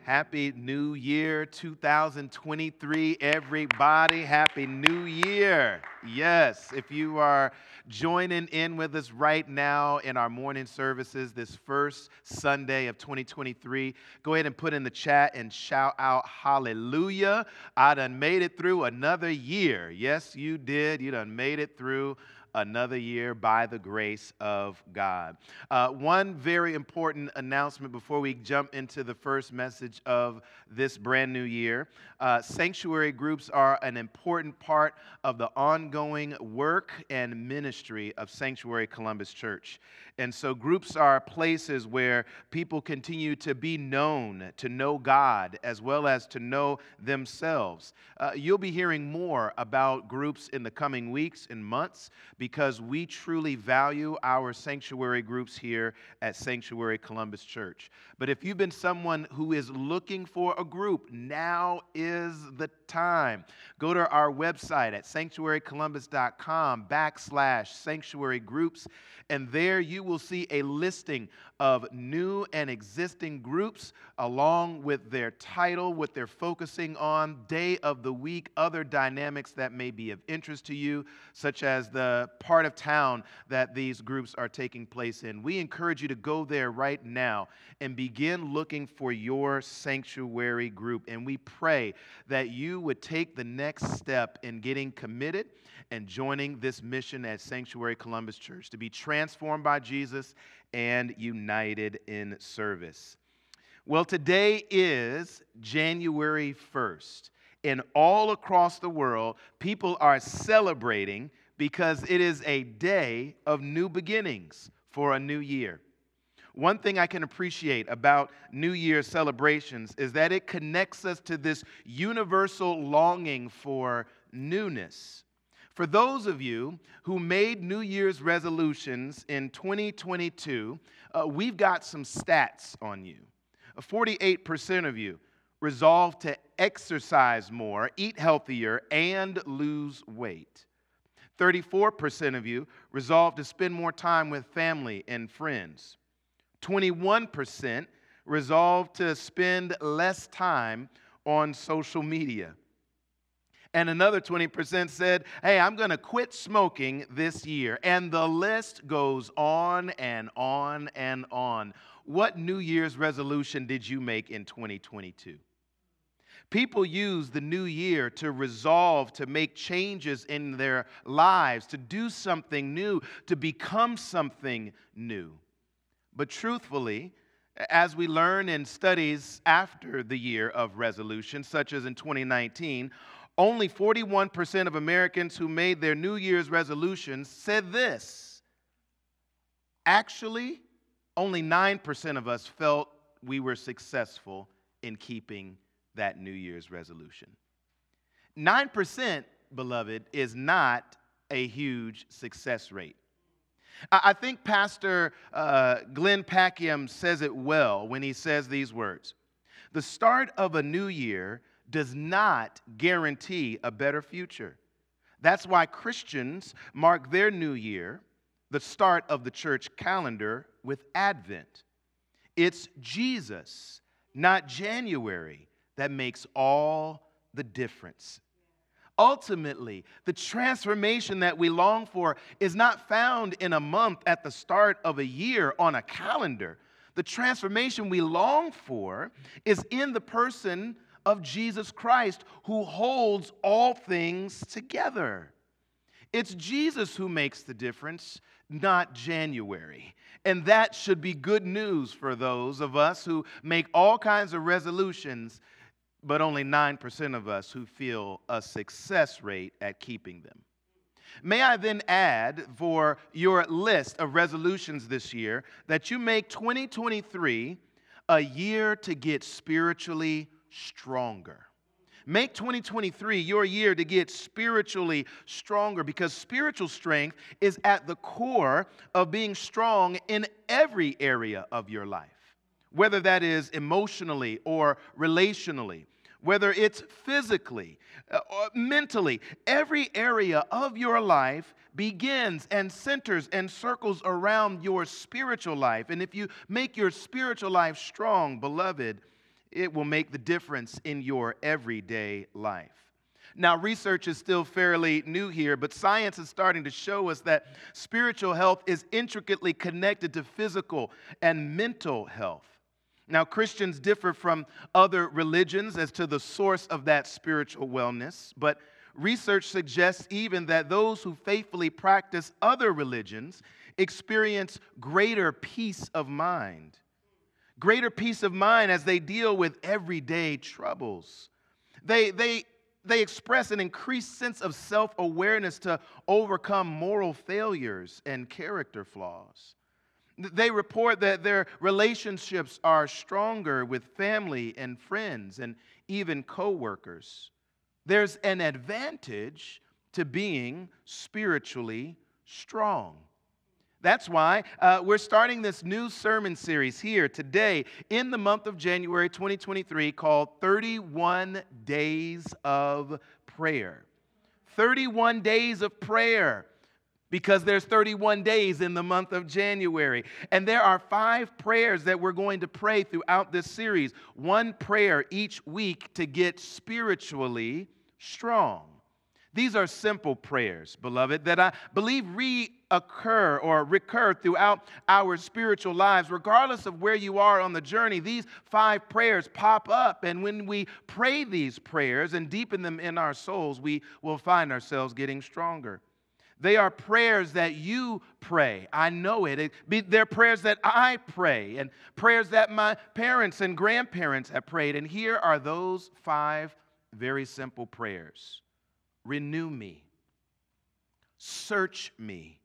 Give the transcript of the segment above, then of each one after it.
Happy New Year 2023, everybody. Happy New Year. Yes, if you are joining in with us right now in our morning services this first Sunday of 2023, go ahead and put in the chat and shout out hallelujah. I done made it through another year. Yes, you did. You done made it through another year by the grace of God. One very important announcement before we jump into the first message of this brand new year. Sanctuary groups are an important part of the ongoing work and ministry of Sanctuary Columbus Church. And so groups are places where people continue to be known, to know God, as well as to know themselves. You'll be hearing more about groups in the coming weeks and months because we truly value our sanctuary groups here at Sanctuary Columbus Church. But if you've been someone who is looking for a group, now is the time. Go to our website at sanctuarycolumbus.com/sanctuary groups, and there you will see a listing of new and existing groups along with their title, what they're focusing on, day of the week, other dynamics that may be of interest to you, such as the part of town that these groups are taking place in. We encourage you to go there right now and begin looking for your sanctuary group. And we pray that you would take the next step in getting committed and joining this mission at Sanctuary Columbus Church, to be transformed by Jesus and united in service. Well, today is January 1st, and all across the world, people are celebrating because it is a day of new beginnings for a new year. One thing I can appreciate about New Year's celebrations is that it connects us to this universal longing for newness. For those of you who made New Year's resolutions in 2022, we've got some stats on you. 48% of you resolved to exercise more, eat healthier, and lose weight. 34% of you resolved to spend more time with family and friends. 21% resolved to spend less time on social media. And another 20% said, hey, I'm going to quit smoking this year. And the list goes on and on and on. What New Year's resolution did you make in 2022? People use the new year to resolve to make changes in their lives, to do something new, to become something new. But truthfully, as we learn in studies after the year of resolution, such as in 2019, only 41% of Americans who made their New Year's resolutions said this. Actually, only 9% of us felt we were successful in keeping that New Year's resolution. 9%, beloved, is not a huge success rate. I think Pastor Glenn Packiam says it well when he says these words. The start of a new year does not guarantee a better future. That's why Christians mark their new year, the start of the church calendar, with Advent. It's Jesus, not January, that makes all the difference. Ultimately, the transformation that we long for is not found in a month at the start of a year on a calendar. The transformation we long for is in the person of Jesus Christ, who holds all things together. It's Jesus who makes the difference, not January. And that should be good news for those of us who make all kinds of resolutions, but only 9% of us who feel a success rate at keeping them. May I then add for your list of resolutions this year that you make 2023 a year to get spiritually stronger. Make 2023 your year to get spiritually stronger, because spiritual strength is at the core of being strong in every area of your life, whether that is emotionally or relationally, whether it's physically or mentally. Every area of your life begins and centers and circles around your spiritual life. And if you make your spiritual life strong, beloved, it will make the difference in your everyday life. Now, research is still fairly new here, but science is starting to show us that spiritual health is intricately connected to physical and mental health. Now, Christians differ from other religions as to the source of that spiritual wellness, but research suggests even that those who faithfully practice other religions experience greater peace of mind. Greater peace of mind as they deal with everyday troubles. They express an increased sense of self-awareness to overcome moral failures and character flaws. They report that their relationships are stronger with family and friends and even co-workers. There's an advantage to being spiritually strong. That's why we're starting this new sermon series here today in the month of January 2023 called 31 Days of Prayer. 31 days of prayer, because there's 31 days in the month of January. And there are 5 prayers that we're going to pray throughout this series. 1 prayer each week to get spiritually strong. These are simple prayers, beloved, that I believe recur throughout our spiritual lives. Regardless of where you are on the journey, these 5 prayers pop up. And when we pray these prayers and deepen them in our souls, we will find ourselves getting stronger. They are prayers that you pray. I know it. They're prayers that I pray and prayers that my parents and grandparents have prayed. And here are those 5 very simple prayers. Renew me, search me,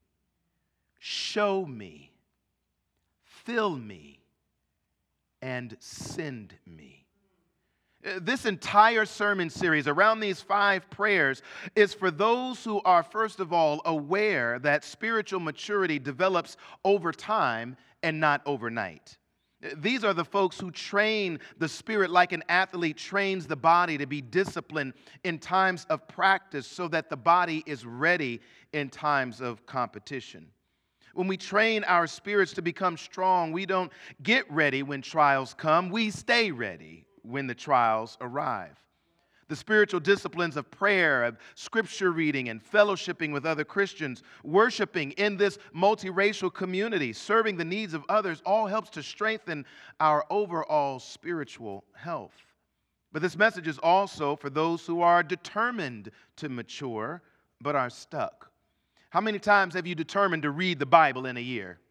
show me, fill me, and send me. This entire sermon series around these 5 prayers is for those who are, first of all, aware that spiritual maturity develops over time and not overnight. These are the folks who train the spirit like an athlete trains the body to be disciplined in times of practice so that the body is ready in times of competition. When we train our spirits to become strong, we don't get ready when trials come. We stay ready when the trials arrive. The spiritual disciplines of prayer, of scripture reading, and fellowshipping with other Christians, worshiping in this multiracial community, serving the needs of others, all helps to strengthen our overall spiritual health. But this message is also for those who are determined to mature, but are stuck. How many times have you determined to read the Bible in a year?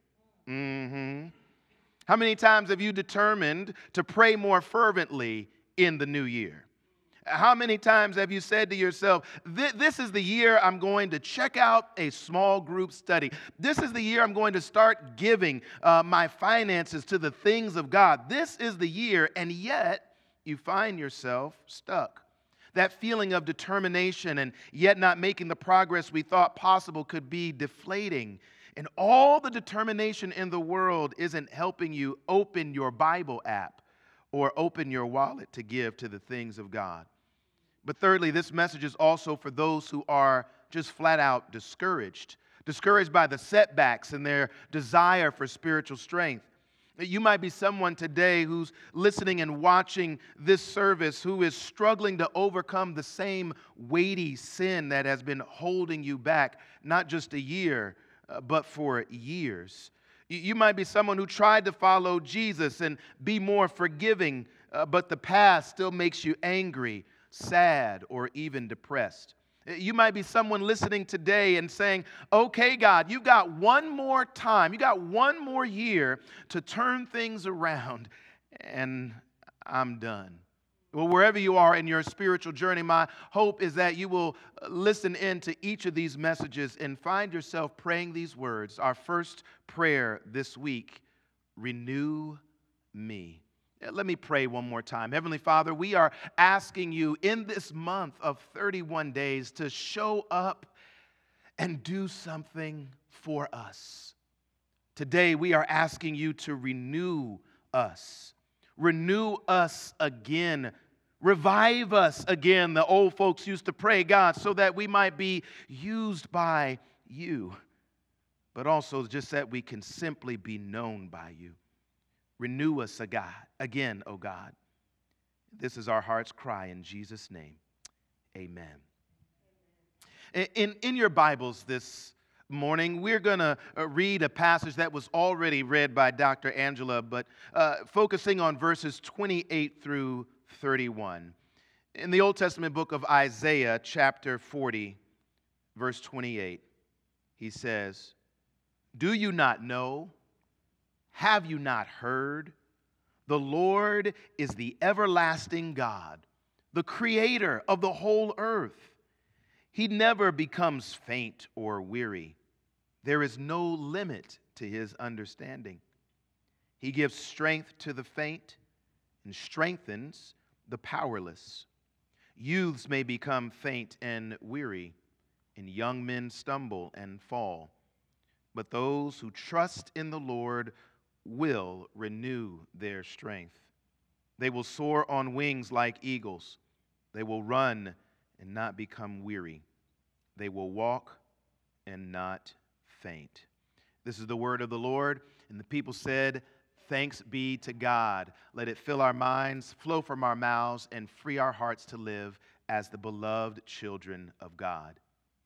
How many times have you determined to pray more fervently in the new year? How many times have you said to yourself, this is the year I'm going to check out a small group study. This is the year I'm going to start giving my finances to the things of God. This is the year, and yet you find yourself stuck. That feeling of determination and yet not making the progress we thought possible could be deflating. And all the determination in the world isn't helping you open your Bible app or open your wallet to give to the things of God. But thirdly, this message is also for those who are just flat out discouraged by the setbacks and their desire for spiritual strength. You might be someone today who's listening and watching this service who is struggling to overcome the same weighty sin that has been holding you back, not just a year, but for years. You might be someone who tried to follow Jesus and be more forgiving, but the past still makes you angry, sad, or even depressed. You might be someone listening today and saying, okay, God, you got one more time, you got one more year to turn things around, and I'm done. Well, wherever you are in your spiritual journey, my hope is that you will listen in to each of these messages and find yourself praying these words. Our first prayer this week, renew me. Let me pray one more time. Heavenly Father, we are asking you in this month of 31 days to show up and do something for us. Today, we are asking you to renew us. Renew us again. Revive us again. The old folks used to pray, God, so that we might be used by you, but also just that we can simply be known by you. Renew us again, O God. This is our heart's cry in Jesus' name. Amen. In your Bibles this morning, we're going to read a passage that was already read by Dr. Angela, but focusing on verses 28 through 31. In the Old Testament book of Isaiah, chapter 40, verse 28, he says, "Do you not know? Have you not heard? The Lord is the everlasting God, the creator of the whole earth. He never becomes faint or weary. There is no limit to his understanding. He gives strength to the faint and strengthens the powerless. Youths may become faint and weary, and young men stumble and fall. But those who trust in the Lord will renew their strength. They will soar on wings like eagles. They will run and not become weary. They will walk and not faint." This is the word of the Lord. And the people said, "Thanks be to God. Let it fill our minds, flow from our mouths, and free our hearts to live as the beloved children of God."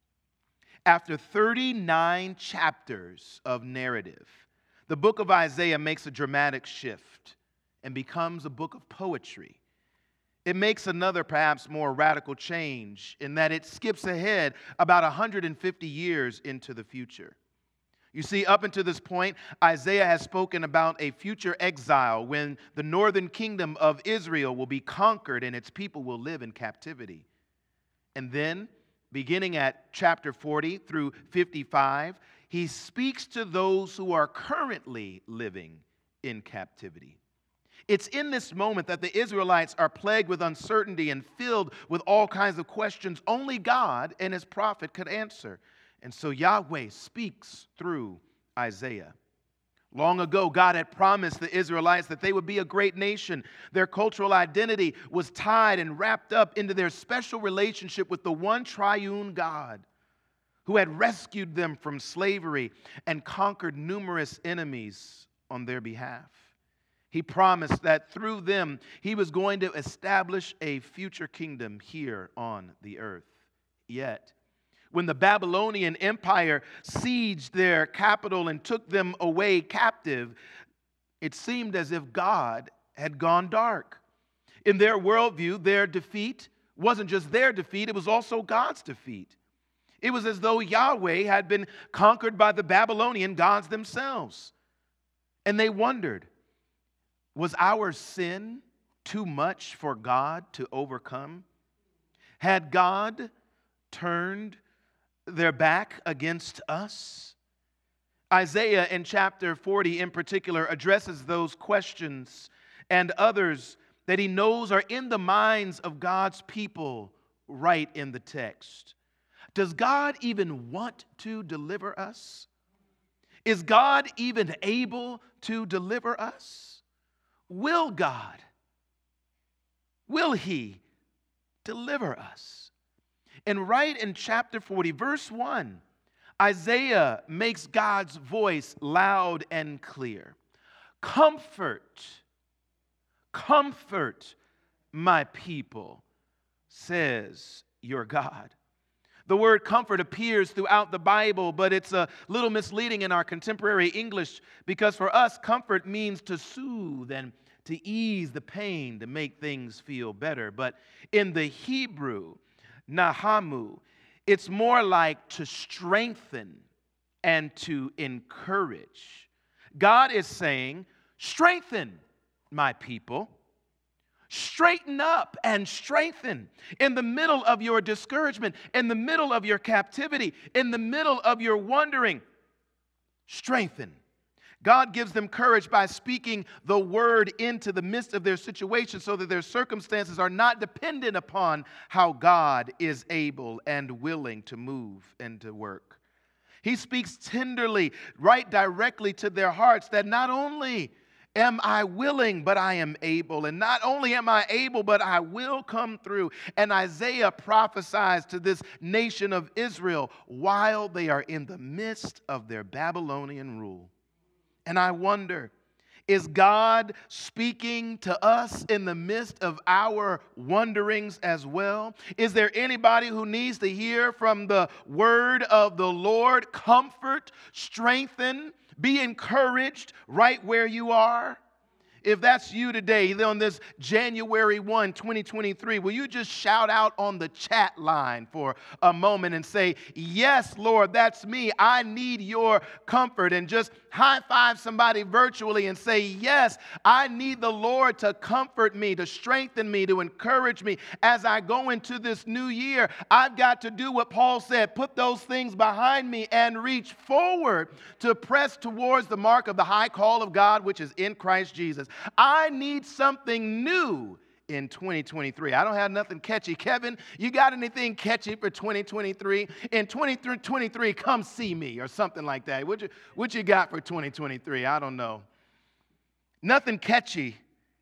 After 39 chapters of narrative, the book of Isaiah makes a dramatic shift and becomes a book of poetry. It makes another, perhaps more radical change in that it skips ahead about 150 years into the future. You see, up until this point, Isaiah has spoken about a future exile when the northern kingdom of Israel will be conquered and its people will live in captivity. And then, beginning at chapter 40 through 55, he speaks to those who are currently living in captivity. It's in this moment that the Israelites are plagued with uncertainty and filled with all kinds of questions only God and his prophet could answer. And so Yahweh speaks through Isaiah. Long ago, God had promised the Israelites that they would be a great nation. Their cultural identity was tied and wrapped up into their special relationship with the one triune God who had rescued them from slavery and conquered numerous enemies on their behalf. He promised that through them, he was going to establish a future kingdom here on the earth. Yet, when the Babylonian Empire sieged their capital and took them away captive, it seemed as if God had gone dark. In their worldview, their defeat wasn't just their defeat, it was also God's defeat. It was as though Yahweh had been conquered by the Babylonian gods themselves. And they wondered, was our sin too much for God to overcome? Had God turned their back against us? Isaiah in chapter 40 in particular addresses those questions and others that he knows are in the minds of God's people right in the text. Does God even want to deliver us? Is God even able to deliver us? Will God? Will he deliver us? And right in chapter 40, verse 1, Isaiah makes God's voice loud and clear. Comfort, comfort my people, says your God. The word comfort appears throughout the Bible, but it's a little misleading in our contemporary English because for us, comfort means to soothe and to ease the pain, to make things feel better. But in the Hebrew, nahamu, it's more like to strengthen and to encourage. God is saying, strengthen my people. Straighten up and strengthen in the middle of your discouragement, in the middle of your captivity, in the middle of your wandering. Strengthen. God gives them courage by speaking the word into the midst of their situation so that their circumstances are not dependent upon how God is able and willing to move and to work. He speaks tenderly, right directly to their hearts that not only am I willing, but I am able. And not only am I able, but I will come through. And Isaiah prophesies to this nation of Israel while they are in the midst of their Babylonian rule. And I wonder, Is God speaking to us in the midst of our wanderings as well? Is there anybody who needs to hear from the word of the Lord? Comfort, strengthen, be encouraged right where you are. If that's you today, on this January 1, 2023, will you just shout out on the chat line for a moment and say, yes, Lord, that's me. I need your comfort. And just high five somebody virtually and say, yes, I need the Lord to comfort me, to strengthen me, to encourage me as I go into this new year. I've got to do what Paul said, put those things behind me and reach forward to press towards the mark of the high call of God, which is in Christ Jesus. I need something new in 2023. I don't have nothing catchy. Kevin, you got anything catchy for 2023? In 2023, come see me or something like that. What you got for 2023? I don't know. Nothing catchy,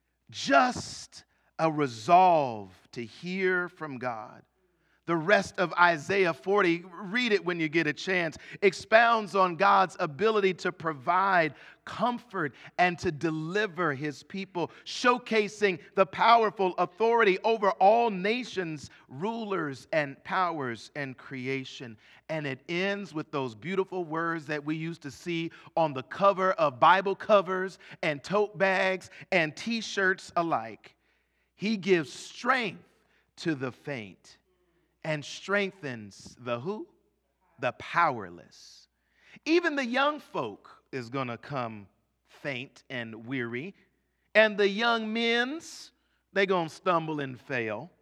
just a resolve to hear from God. The rest of Isaiah 40, read it when you get a chance, expounds on God's ability to provide comfort and to deliver his people, showcasing the powerful authority over all nations, rulers, and powers and creation. And it ends with those beautiful words that we used to see on the cover of Bible covers and tote bags and T-shirts alike. He gives strength to the faint and strengthens the who? The powerless. Even the young folk is going to come faint and weary. And the young men's, they're going to stumble and fail.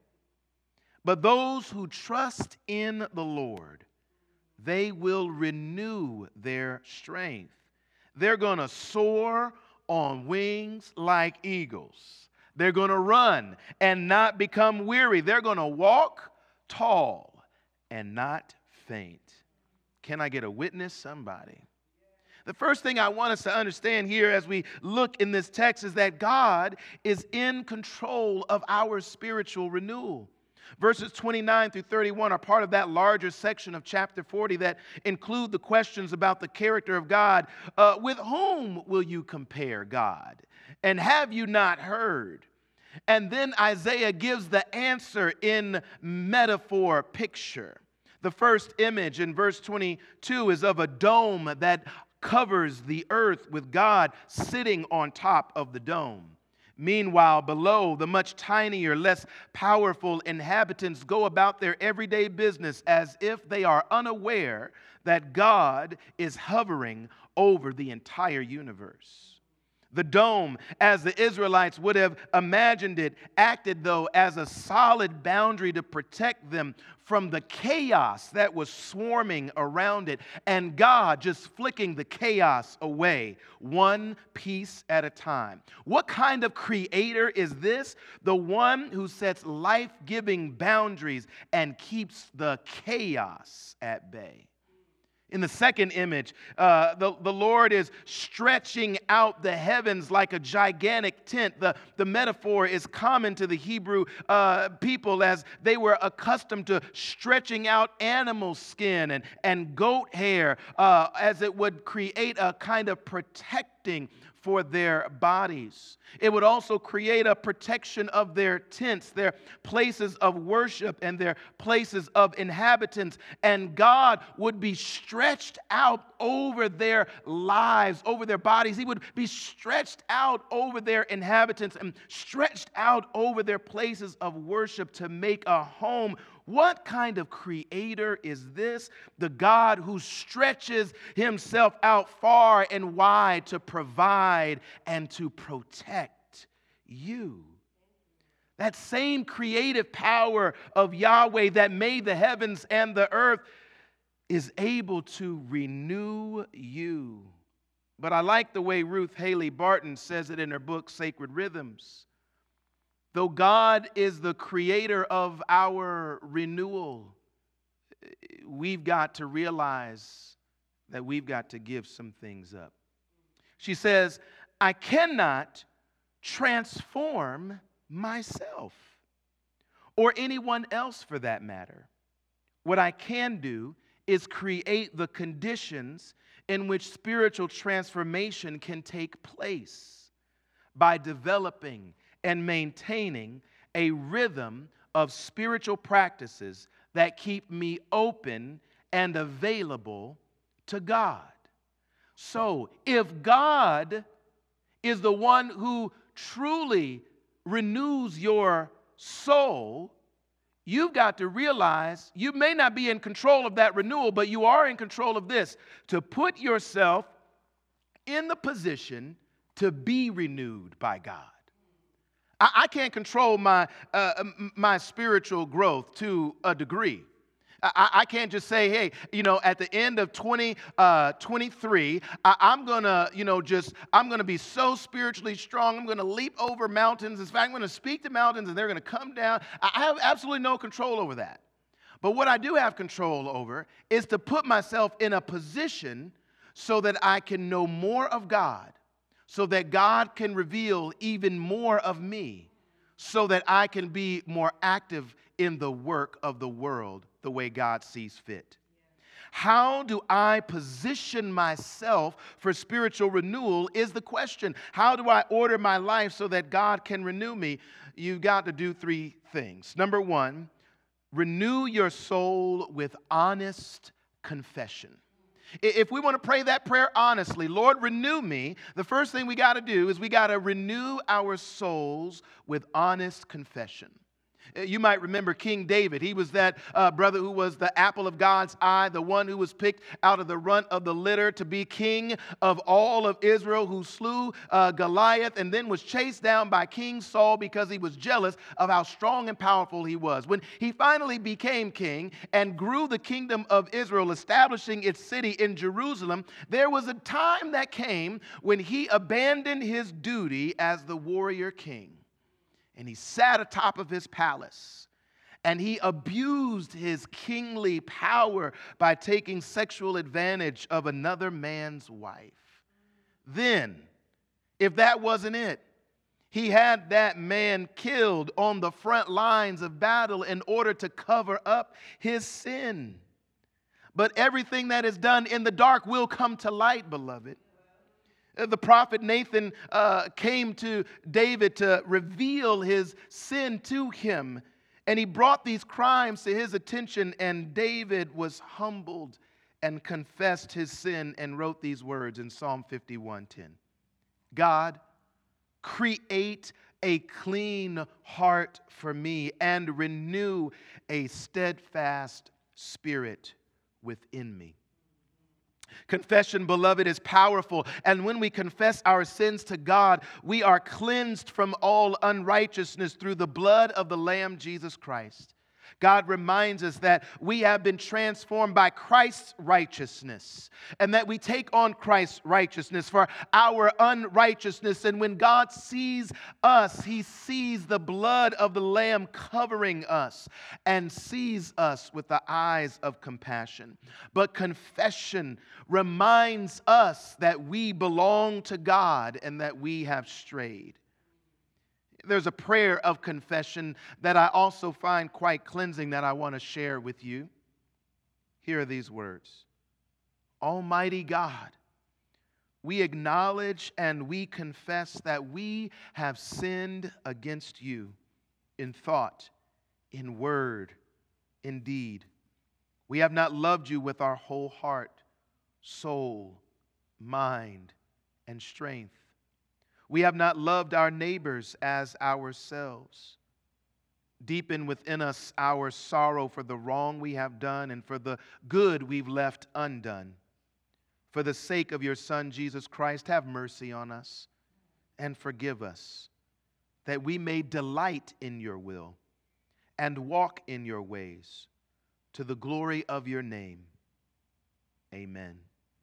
But those who trust in the Lord, they will renew their strength. They're going to soar on wings like eagles. They're going to run and not become weary. They're going to walk tall and not faint. Can I get a witness? Somebody. The first thing I want us to understand here as we look in this text is that God is in control of our spiritual renewal. Verses 29 through 31 are part of that larger section of chapter 40 that include the questions about the character of God. With whom will you compare God? And have you not heard? And then Isaiah gives the answer in metaphor picture. The first image in verse 22 is of a dome that covers the earth with God sitting on top of the dome. Meanwhile, below, the much tinier, less powerful inhabitants go about their everyday business as if they are unaware that God is hovering over the entire universe. The dome, as the Israelites would have imagined it, acted, though, as a solid boundary to protect them from the chaos that was swarming around it, and God just flicking the chaos away, one piece at a time. What kind of creator is this? The one who sets life-giving boundaries and keeps the chaos at bay. In the second image, the Lord is stretching out the heavens like a gigantic tent. The metaphor is common to the Hebrew people as they were accustomed to stretching out animal skin and goat hair as it would create a kind of protecting for their bodies. It would also create a protection of their tents, their places of worship, and their places of inhabitants. And God would be stretched out over their lives, over their bodies. He would be stretched out over their inhabitants and stretched out over their places of worship to make a home. What kind of creator is this? The God who stretches himself out far and wide to provide and to protect you. That same creative power of Yahweh that made the heavens and the earth is able to renew you. But I like the way Ruth Haley Barton says it in her book, Sacred Rhythms. Though God is the creator of our renewal, we've got to realize that we've got to give some things up. She says, I cannot transform myself or anyone else for that matter. What I can do is create the conditions in which spiritual transformation can take place. by developing and maintaining a rhythm of spiritual practices that keep me open and available to God. So, if God is the one who truly renews your soul, you've got to realize you may not be in control of that renewal, but you are in control of this, to put yourself in the position to be renewed by God. I can't control my spiritual growth to a degree. I can't just say, hey, at the end of 2023, I'm going to be so spiritually strong. I'm going to leap over mountains. In fact, I'm going to speak to mountains and they're going to come down. I have absolutely no control over that. But what I do have control over is to put myself in a position so that I can know more of God, so that God can reveal even more of me, so that I can be more active in the work of the world the way God sees fit. How do I position myself for spiritual renewal is the question. How do I order my life so that God can renew me? You've got to do three things. Number one, renew your soul with honest confession. If we want to pray that prayer honestly, Lord, renew me, the first thing we got to do is we got to renew our souls with honest confession. You might remember King David. He was that brother who was the apple of God's eye, the one who was picked out of the runt of the litter to be king of all of Israel, who slew Goliath and then was chased down by King Saul because he was jealous of how strong and powerful he was. When he finally became king and grew the kingdom of Israel, establishing its city in Jerusalem, there was a time that came when he abandoned his duty as the warrior king. And he sat atop of his palace, and he abused his kingly power by taking sexual advantage of another man's wife. Then, if that wasn't it, he had that man killed on the front lines of battle in order to cover up his sin. But everything that is done in the dark will come to light, beloved. The prophet Nathan came to David to reveal his sin to him, and he brought these crimes to his attention, and David was humbled and confessed his sin and wrote these words in Psalm 51:10. God, create a clean heart for me and renew a steadfast spirit within me. Confession, beloved, is powerful. And when we confess our sins to God, we are cleansed from all unrighteousness through the blood of the Lamb, Jesus Christ. God reminds us that we have been transformed by Christ's righteousness and that we take on Christ's righteousness for our unrighteousness. And when God sees us, He sees the blood of the Lamb covering us and sees us with the eyes of compassion. But confession reminds us that we belong to God and that we have strayed. There's a prayer of confession that I also find quite cleansing that I want to share with you. Here are these words. Almighty God, we acknowledge and we confess that we have sinned against you in thought, in word, in deed. We have not loved you with our whole heart, soul, mind, and strength. We have not loved our neighbors as ourselves. Deepen within us our sorrow for the wrong we have done and for the good we've left undone. For the sake of your Son, Jesus Christ, have mercy on us and forgive us, that we may delight in your will and walk in your ways, to the glory of your name. Amen.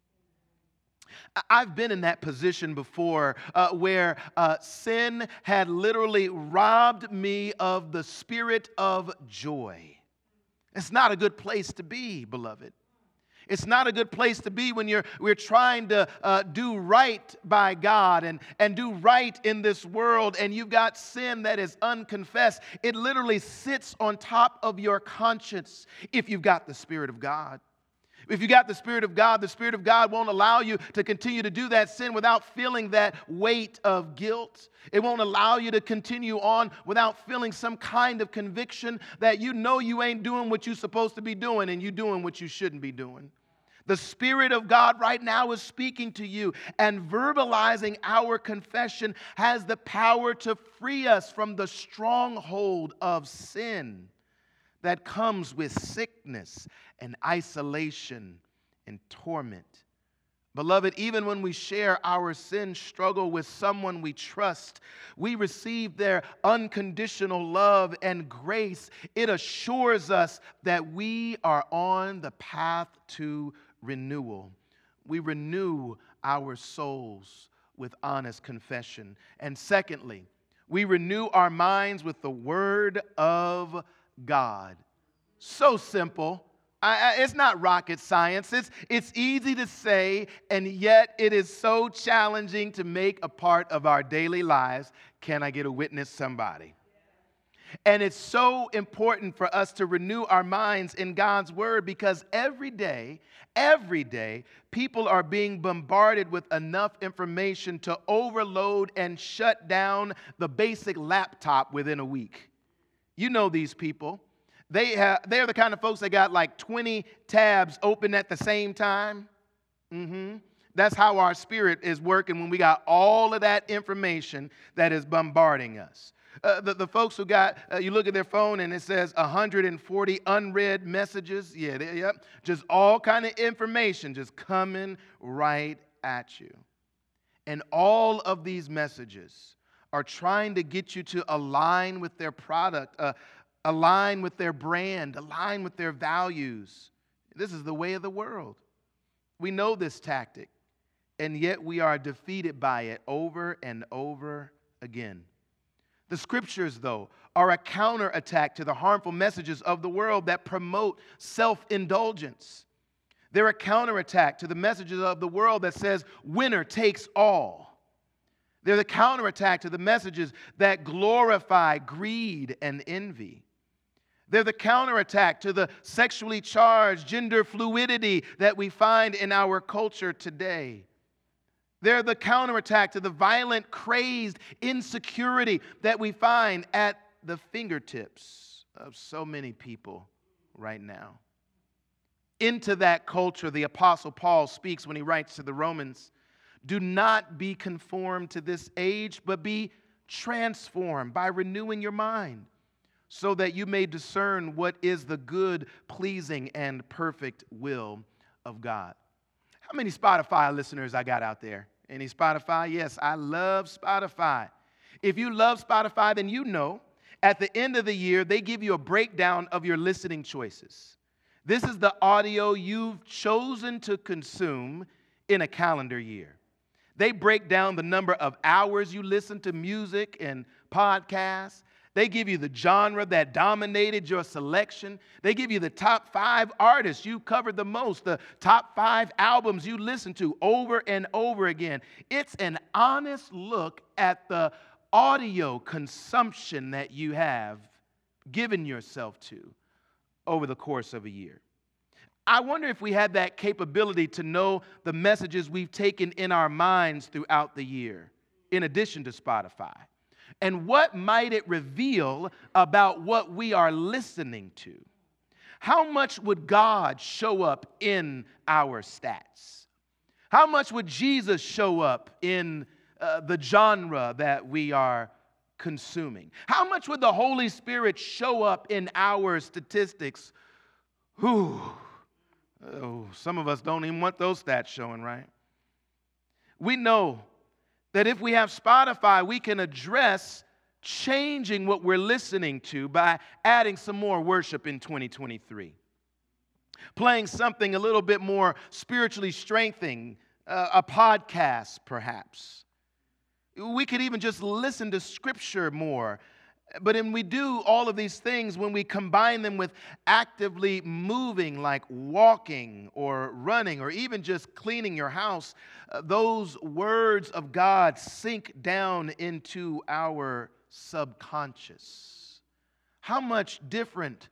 I've been in that position before where sin had literally robbed me of the spirit of joy. It's not a good place to be, beloved. It's not a good place to be when we're trying to do right by God and do right in this world, and you've got sin that is unconfessed. It literally sits on top of your conscience if you've got the Spirit of God. If you got the Spirit of God won't allow you to continue to do that sin without feeling that weight of guilt. It won't allow you to continue on without feeling some kind of conviction that you know you ain't doing what you're supposed to be doing and you're doing what you shouldn't be doing. The Spirit of God right now is speaking to you, and verbalizing our confession has the power to free us from the stronghold of sin that comes with sickness and isolation and torment. Beloved, even when we share our sin struggle with someone we trust, we receive their unconditional love and grace. It assures us that we are on the path to renewal. We renew our souls with honest confession. And secondly, we renew our minds with the Word of God. So simple. It's not rocket science. It's easy to say, and yet it is so challenging to make a part of our daily lives. Can I get a witness, somebody? And it's so important for us to renew our minds in God's Word, because every day, people are being bombarded with enough information to overload and shut down the basic laptop within a week. You know these people. They're the kind of folks that got like 20 tabs open at the same time. That's how our spirit is working when we got all of that information that is bombarding us. The folks who got, you look at their phone and it says 140 unread messages. Yep. Just all kind of information just coming right at you. And all of these messages are trying to get you to align with their product, align with their brand, align with their values. This is the way of the world. We know this tactic, and yet we are defeated by it over and over again. The Scriptures, though, are a counterattack to the harmful messages of the world that promote self-indulgence. They're a counterattack to the messages of the world that says winner takes all. They're the counterattack to the messages that glorify greed and envy. They're the counterattack to the sexually charged gender fluidity that we find in our culture today. They're the counterattack to the violent, crazed insecurity that we find at the fingertips of so many people right now. Into that culture, the Apostle Paul speaks when he writes to the Romans, "Do not be conformed to this age, but be transformed by renewing your mind, so that you may discern what is the good, pleasing, and perfect will of God." How many Spotify listeners I got out there? Any Spotify? Yes, I love Spotify. If you love Spotify, then you know at the end of the year, they give you a breakdown of your listening choices. This is the audio you've chosen to consume in a calendar year. They break down the number of hours you listen to music and podcasts. They give you the genre that dominated your selection. They give you the top 5 artists you covered the most, the top 5 albums you listened to over and over again. It's an honest look at the audio consumption that you have given yourself to over the course of a year. I wonder if we had that capability to know the messages we've taken in our minds throughout the year, in addition to Spotify. And what might it reveal about what we are listening to? How much would God show up in our stats? How much would Jesus show up in the genre that we are consuming? How much would the Holy Spirit show up in our statistics? Some of us don't even want those stats showing, right? We know that if we have Spotify, we can address changing what we're listening to by adding some more worship in 2023. Playing something a little bit more spiritually strengthening, a podcast perhaps. We could even just listen to Scripture more. But when we do all of these things, when we combine them with actively moving, like walking or running or even just cleaning your house, those words of God sink down into our subconscious. How much different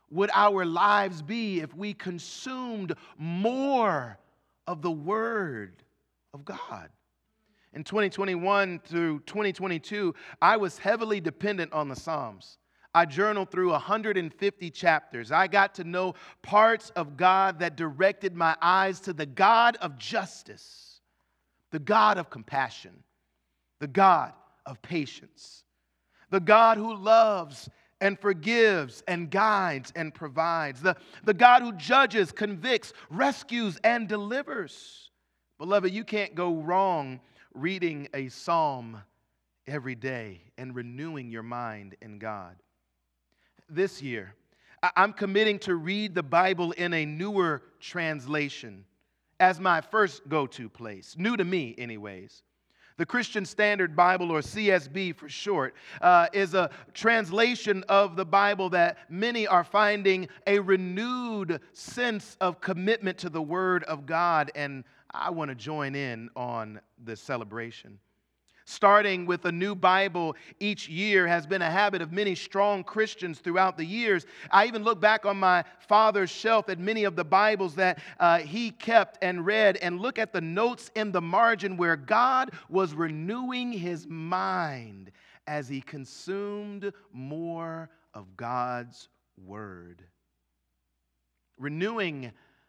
would our lives be if we consumed more of the Word of God? In 2021 through 2022, I was heavily dependent on the Psalms. I journaled through 150 chapters. I got to know parts of God that directed my eyes to the God of justice, the God of compassion, the God of patience, the God who loves and forgives and guides and provides, the God who judges, convicts, rescues, and delivers. Beloved, you can't go wrong reading a psalm every day and renewing your mind in God. This year, I'm committing to read the Bible in a newer translation as my first go-to place, new to me anyways. The Christian Standard Bible, or CSB for short, is a translation of the Bible that many are finding a renewed sense of commitment to the Word of God, and I want to join in on this celebration. Starting with a new Bible each year has been a habit of many strong Christians throughout the years. I even look back on my father's shelf at many of the Bibles that he kept and read, and look at the notes in the margin where God was renewing his mind as he consumed more of God's Word. Renewing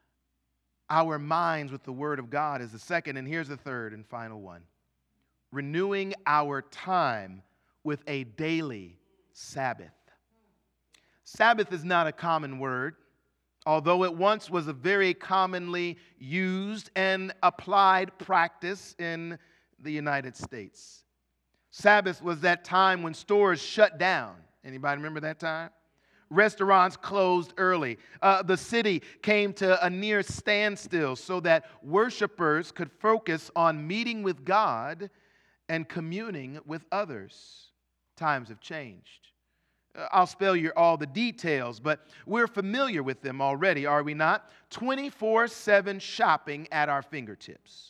our minds with the Word of God is the second, and here's the third and final one. Renewing our time with a daily Sabbath. Sabbath is not a common word, although it once was a very commonly used and applied practice in the United States. Sabbath was that time when stores shut down. Anybody remember that time? Restaurants closed early. The city came to a near standstill so that worshipers could focus on meeting with God and communing with others. Times have changed. I'll spare you all the details, but we're familiar with them already, are we not? 24/7 shopping at our fingertips.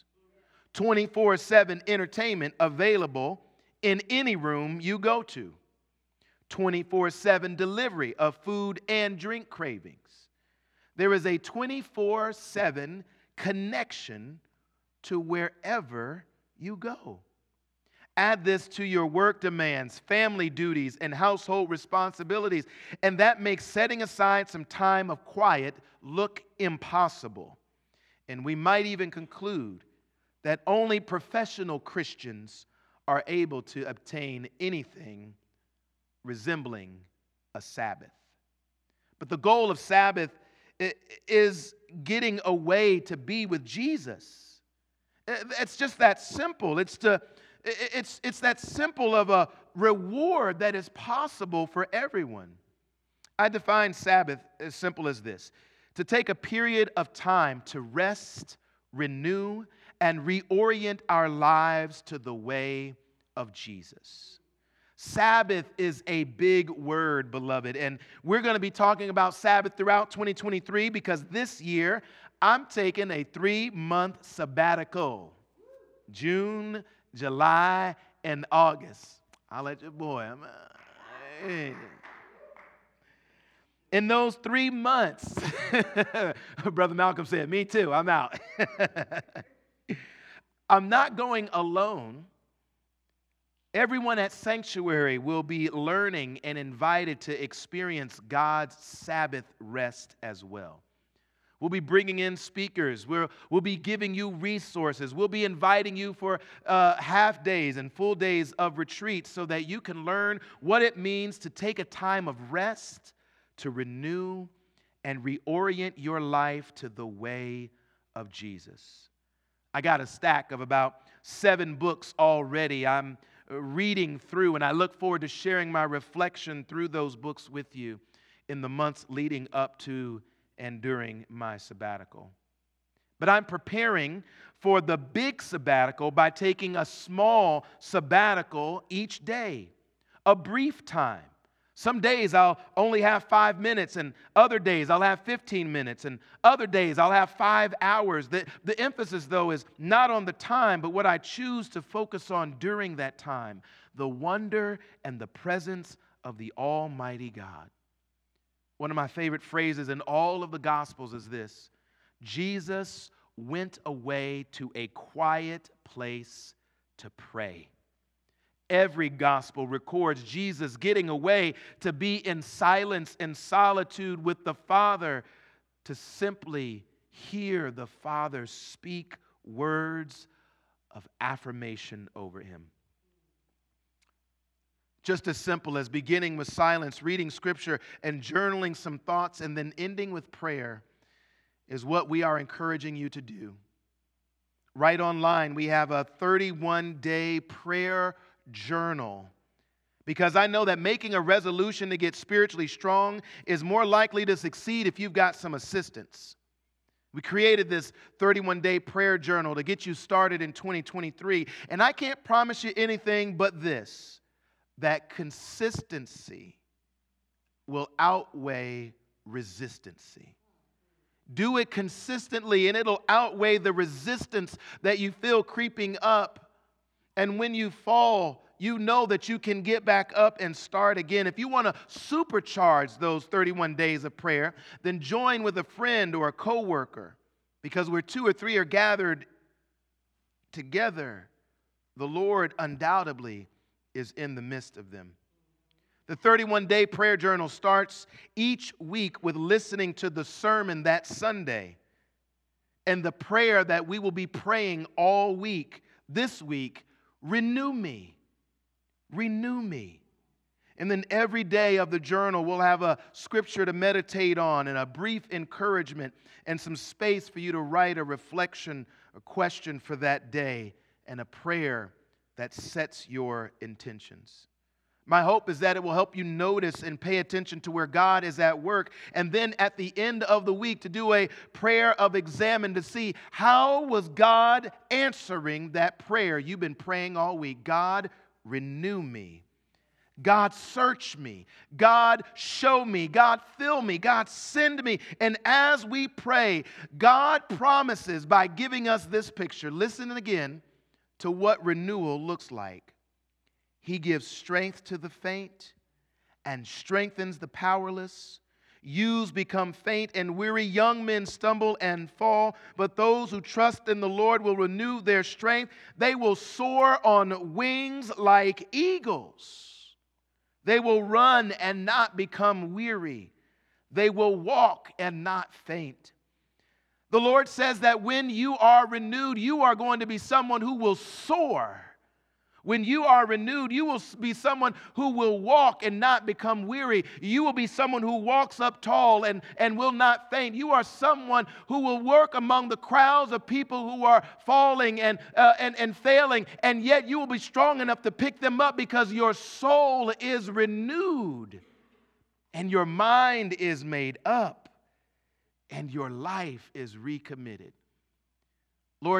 24/7 entertainment available in any room you go to. 24/7 delivery of food and drink cravings. There is a 24/7 connection to wherever you go. Add this to your work demands, family duties, and household responsibilities, and that makes setting aside some time of quiet look impossible. And we might even conclude that only professional Christians are able to obtain anything resembling a Sabbath. But the goal of Sabbath is getting away to be with Jesus. It's just that simple. It's that simple of a reward that is possible for everyone. I define Sabbath as simple as this: to take a period of time to rest, renew, and reorient our lives to the way of Jesus. Sabbath is a big word, beloved, and we're going to be talking about Sabbath throughout 2023 because this year I'm taking a 3-month sabbatical. June, July, and August. I'll let your boy. In those 3 months, Brother Malcolm said, me too, I'm out. I'm not going alone. Everyone at Sanctuary will be learning and invited to experience God's Sabbath rest as well. We'll be bringing in speakers. We'll be giving you resources. We'll be inviting you for half days and full days of retreat so that you can learn what it means to take a time of rest, to renew, and reorient your life to the way of Jesus. I got a stack of about 7 books already I'm reading through, and I look forward to sharing my reflection through those books with you in the months leading up to and during my sabbatical. But I'm preparing for the big sabbatical by taking a small sabbatical each day, a brief time. Some days I'll only have 5 minutes, and other days I'll have 15 minutes, and other days I'll have 5 hours. The emphasis, though, is not on the time, but what I choose to focus on during that time, the wonder and the presence of the Almighty God. One of my favorite phrases in all of the Gospels is this: Jesus went away to a quiet place to pray. Every gospel records Jesus getting away to be in silence and solitude with the Father, to simply hear the Father speak words of affirmation over him. Just as simple as beginning with silence, reading Scripture, and journaling some thoughts, and then ending with prayer is what we are encouraging you to do. Right online, we have a 31-day prayer journal, because I know that making a resolution to get spiritually strong is more likely to succeed if you've got some assistance. We created this 31-day prayer journal to get you started in 2023, and I can't promise you anything but this: that consistency will outweigh resistancy. Do it consistently, and it'll outweigh the resistance that you feel creeping up. And when you fall, you know that you can get back up and start again. If you want to supercharge those 31 days of prayer, then join with a friend or a coworker, because where 2 or 3 are gathered together, the Lord undoubtedly is in the midst of them. The 31-day prayer journal starts each week with listening to the sermon that Sunday and the prayer that we will be praying all week. This week, renew me. Renew me. And then every day of the journal, we'll have a scripture to meditate on and a brief encouragement and some space for you to write a reflection, a question for that day, and a prayer that sets your intentions. My hope is that it will help you notice and pay attention to where God is at work, and then at the end of the week to do a prayer of examine to see how was God answering that prayer you've been praying all week. God, renew me. God, search me. God, show me. God, fill me. God, send me. And as we pray, God promises by giving us this picture, listen again to what renewal looks like. He gives strength to the faint and strengthens the powerless. Youths become faint and weary. Young men stumble and fall. But those who trust in the Lord will renew their strength. They will soar on wings like eagles. They will run and not become weary. They will walk and not faint. The Lord says that when you are renewed, you are going to be someone who will soar. When you are renewed, you will be someone who will walk and not become weary. You will be someone who walks up tall and will not faint. You are someone who will work among the crowds of people who are falling and failing, and yet you will be strong enough to pick them up because your soul is renewed and your mind is made up and your life is recommitted. Lord,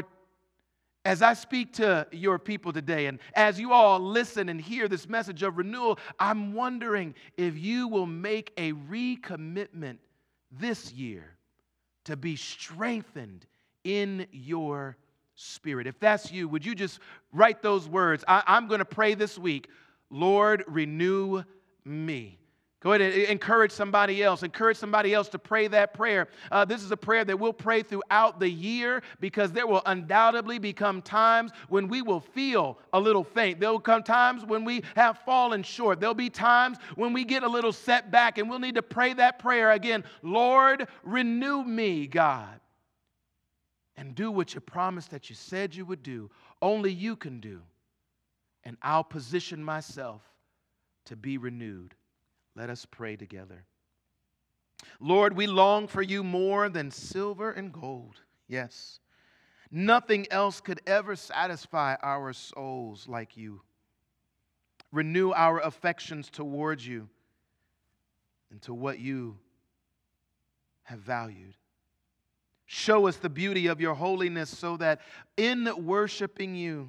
as I speak to your people today, and as you all listen and hear this message of renewal, I'm wondering if you will make a recommitment this year to be strengthened in your spirit. If that's you, would you just write those words? I'm going to pray this week, Lord, renew me. Go ahead and encourage somebody else. Encourage somebody else to pray that prayer. This is a prayer that we'll pray throughout the year, because there will undoubtedly become times when we will feel a little faint. There will come times when we have fallen short. There'll be times when we get a little setback, and we'll need to pray that prayer again. Lord, renew me, God, and do what you promised that you said you would do. Only you can do. And I'll position myself to be renewed. Let us pray together. Lord, we long for you more than silver and gold. Yes. Nothing else could ever satisfy our souls like you. Renew our affections towards you and to what you have valued. Show us the beauty of your holiness so that in worshiping you,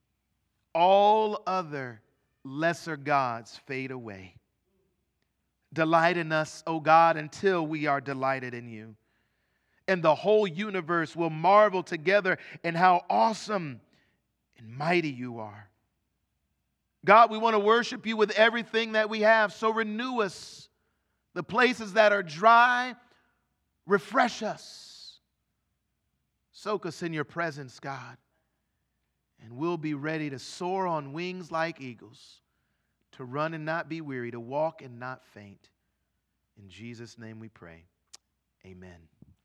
all other lesser gods fade away. Delight in us, O God, until we are delighted in you. And the whole universe will marvel together in how awesome and mighty you are. God, we want to worship you with everything that we have, so renew us The places that are dry, refresh us. Soak us in your presence, God. And we'll be ready to soar on wings like eagles, to run and not be weary, to walk and not faint. In Jesus' name we pray. Amen.